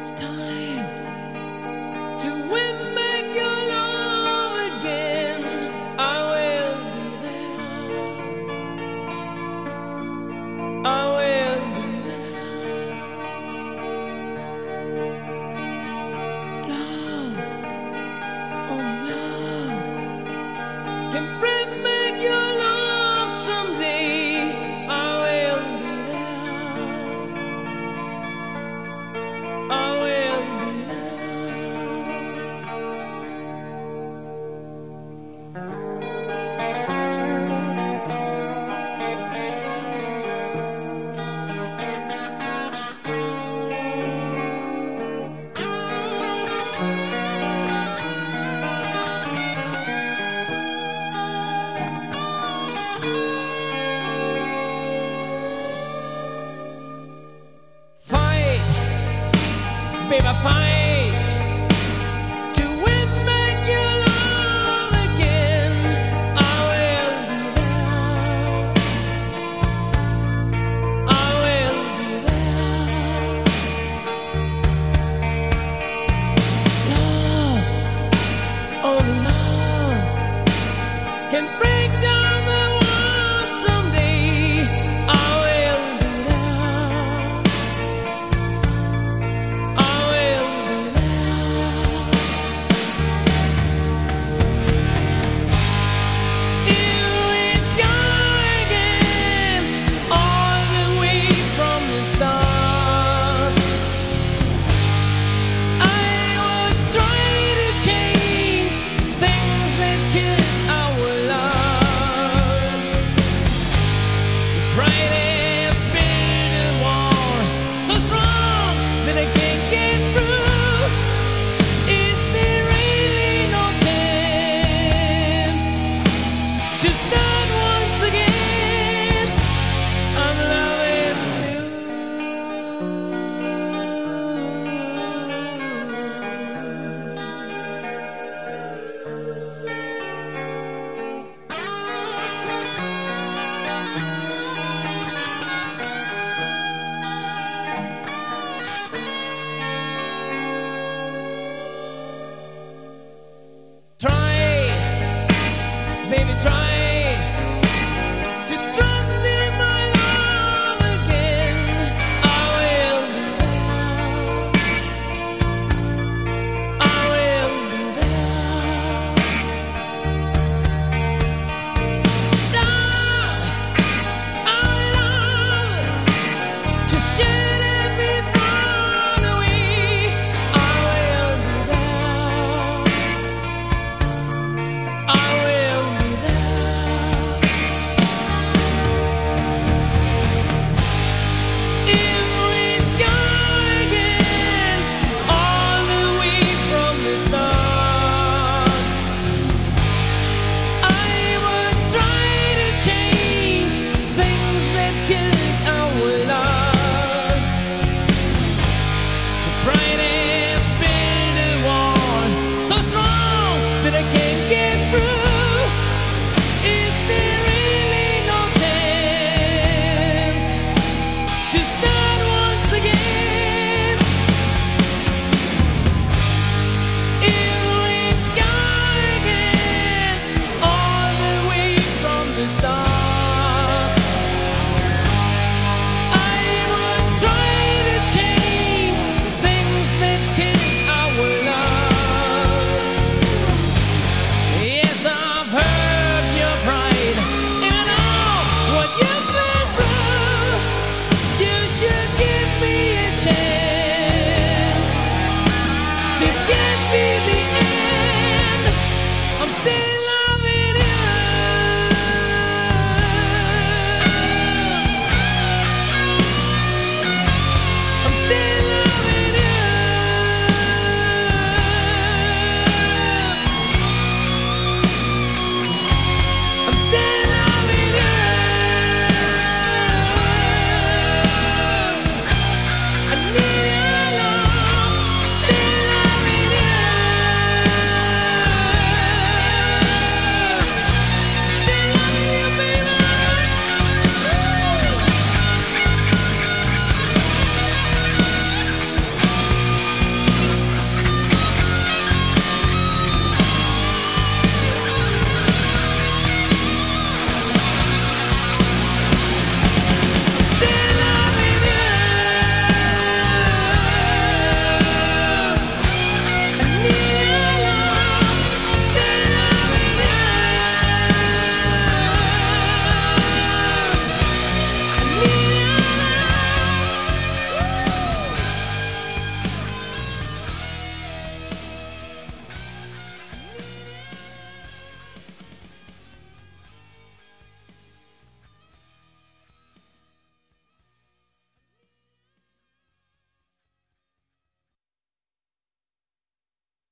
time to win back your love again. I will be there. I will be there. Love, only love can bring back your love someday. I will be there. I will be fight, baby, fight to win back your love again. I will be there. I will be there. Love, only love can break down the world someday. I will be there. I will be there. You and God again, all the way from the start. I would try to change things that kill our love. The brightest built a wall so strong that I can't get through. Is there really no chance to start once again? I'm loving you. Try, baby, try to trust in my love again. I will be there. I will be there. Love, our love, just shed every frown away. I will be there. I will be there. If we go again, all the way from the start, I would try to change things that killed our love. The brightest built a wall so strong that I can't get through. Is there really no chance to start once again? If we go again, all the way from the start, I would try to change things that kill our love. Yes, I've heard your pride, and I know what you've been through. You should give me a chance. This can't be the end. I'm still